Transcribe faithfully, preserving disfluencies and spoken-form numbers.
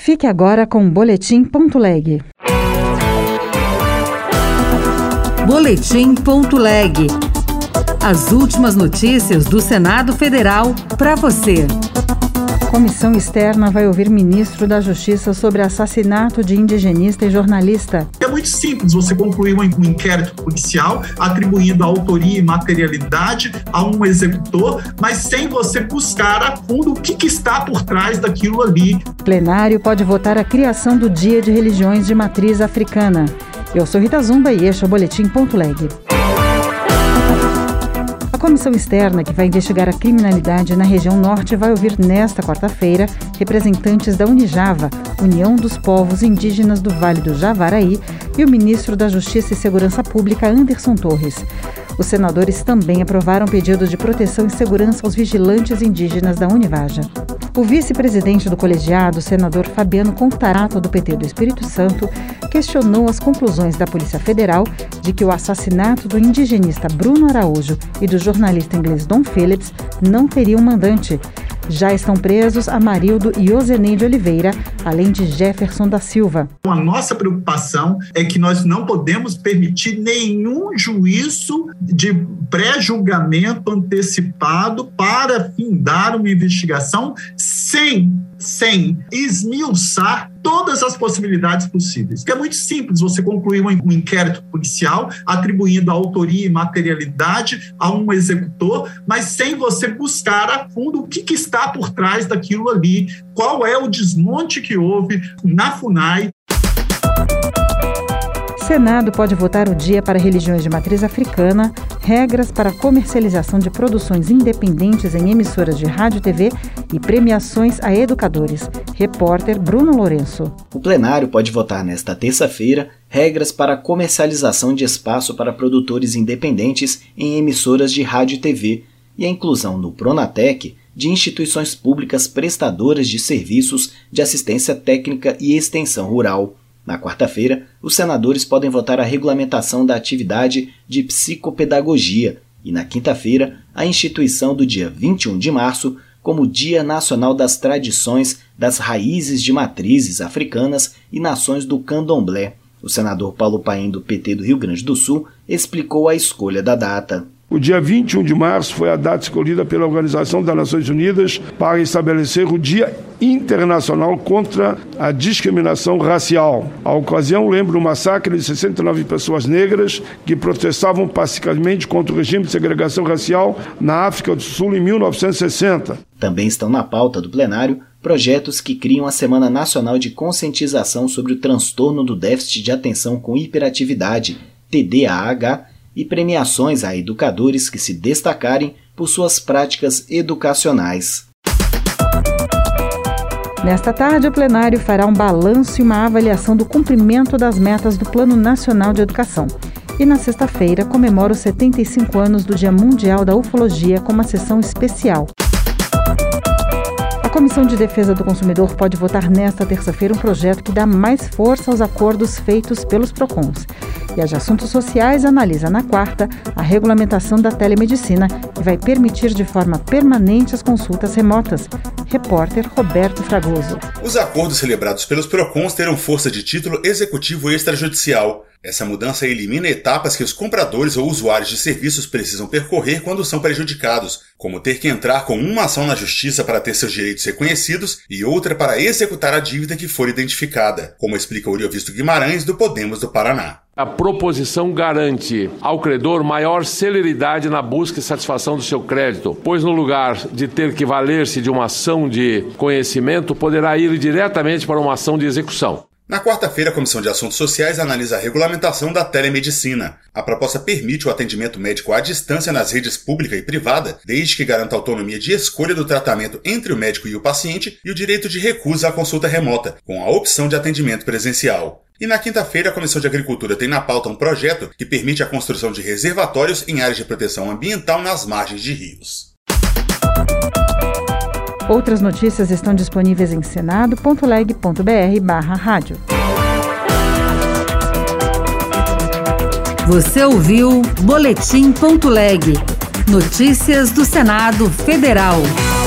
Fique agora com o Boletim Ponto Leg. Boletim Ponto Leg. As últimas notícias do Senado Federal para você. Comissão externa vai ouvir ministro da Justiça sobre assassinato de indigenista e jornalista. É muito simples você concluir um inquérito policial atribuindo a autoria e materialidade a um executor, mas sem você buscar a fundo o que, que está por trás daquilo ali. Plenário pode votar a criação do Dia de Religiões de Matriz Africana. Eu sou Rita Zumba e este é o Boletim Ponto Leg. A comissão externa que vai investigar a criminalidade na região norte vai ouvir nesta quarta-feira representantes da Unijava, União dos Povos Indígenas do Vale do Javaraí, e o ministro da Justiça e Segurança Pública, Anderson Torres. Os senadores também aprovaram pedido de proteção e segurança aos vigilantes indígenas da Univaja. O vice-presidente do colegiado, o senador Fabiano Contarato, do P T do Espírito Santo, questionou as conclusões da Polícia Federal de que o assassinato do indigenista Bruno Araújo e do jornalista inglês Dom Phillips não teria um mandante. Já estão presos Amarildo e Ozeneide Oliveira, além de Jefferson da Silva. A nossa preocupação é que nós não podemos permitir nenhum juízo de pré-julgamento antecipado para findar uma investigação sem, sem esmiuçar todas as possibilidades possíveis. É muito simples você concluir um inquérito policial atribuindo a autoria e materialidade a um executor, mas sem você buscar a fundo o que, que está por trás daquilo ali, qual é o desmonte que houve na FUNAI. Senado pode votar o Dia para Religiões de Matriz Africana, regras para comercialização de produções independentes em emissoras de rádio e T V e premiações a educadores. Repórter Bruno Lourenço. O plenário pode votar nesta terça-feira regras para comercialização de espaço para produtores independentes em emissoras de rádio e T V e a inclusão no Pronatec de instituições públicas prestadoras de serviços de assistência técnica e extensão rural. Na quarta-feira, os senadores podem votar a regulamentação da atividade de psicopedagogia e, na quinta-feira, a instituição do dia vinte e um de março como Dia Nacional das Tradições das Raízes de Matrizes Africanas e Nações do Candomblé. O senador Paulo Paim, do P T do Rio Grande do Sul, explicou a escolha da data. O dia vinte e um de março foi a data escolhida pela Organização das Nações Unidas para estabelecer o Dia Internacional contra a Discriminação Racial. A ocasião lembra o massacre de sessenta e nove pessoas negras que protestavam pacificamente contra o regime de segregação racial na África do Sul em mil novecentos e sessenta. Também estão na pauta do plenário projetos que criam a Semana Nacional de Conscientização sobre o Transtorno do Déficit de Atenção com Hiperatividade, T D A H, e premiações a educadores que se destacarem por suas práticas educacionais. Nesta tarde, o plenário fará um balanço e uma avaliação do cumprimento das metas do Plano Nacional de Educação. E na sexta-feira, comemora os setenta e cinco anos do Dia Mundial da Ufologia com uma sessão especial. A Comissão de Defesa do Consumidor pode votar nesta terça-feira um projeto que dá mais força aos acordos feitos pelos PROCONs. E a de Assuntos Sociais analisa na quarta a regulamentação da telemedicina, que vai permitir de forma permanente as consultas remotas. Repórter Roberto Fragoso. Os acordos celebrados pelos PROCONs terão força de título executivo extrajudicial. Essa mudança elimina etapas que os compradores ou usuários de serviços precisam percorrer quando são prejudicados, como ter que entrar com uma ação na justiça para ter seus direitos reconhecidos e outra para executar a dívida que for identificada, como explica o Oriovisto Guimarães, do Podemos do Paraná. A proposição garante ao credor maior celeridade na busca e satisfação do seu crédito, pois no lugar de ter que valer-se de uma ação de conhecimento, poderá ir diretamente para uma ação de execução. Na quarta-feira, a Comissão de Assuntos Sociais analisa a regulamentação da telemedicina. A proposta permite o atendimento médico à distância nas redes pública e privada, desde que garanta autonomia de escolha do tratamento entre o médico e o paciente e o direito de recusa à consulta remota, com a opção de atendimento presencial. E na quinta-feira, a Comissão de Agricultura tem na pauta um projeto que permite a construção de reservatórios em áreas de proteção ambiental nas margens de rios. Outras notícias estão disponíveis em senado ponto leg ponto br barra rádio. Você ouviu Boletim Ponto Leg. Notícias do Senado Federal.